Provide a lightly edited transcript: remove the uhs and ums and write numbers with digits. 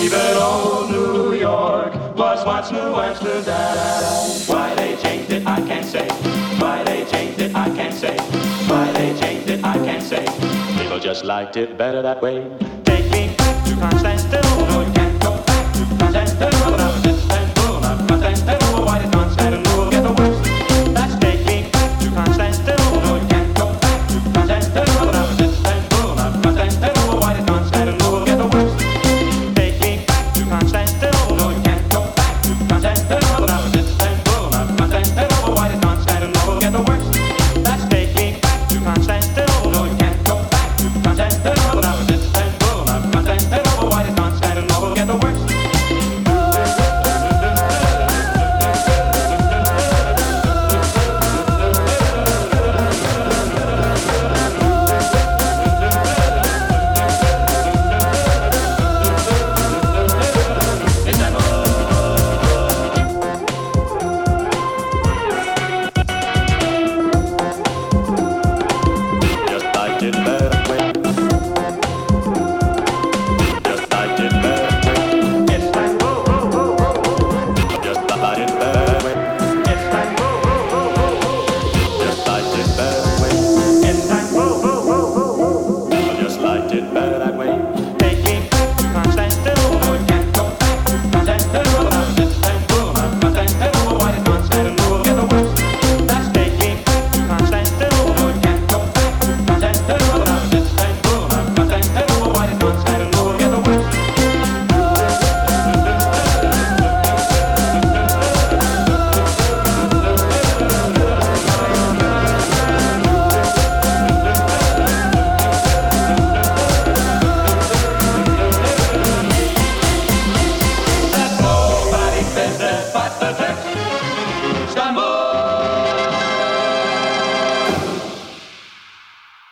Even old New York was once New Amsterdam. Why they changed it, I can't say. Why they changed it, I can't say. Why they changed it, I can't say. People just liked it better that way. Take me back to Constantinople.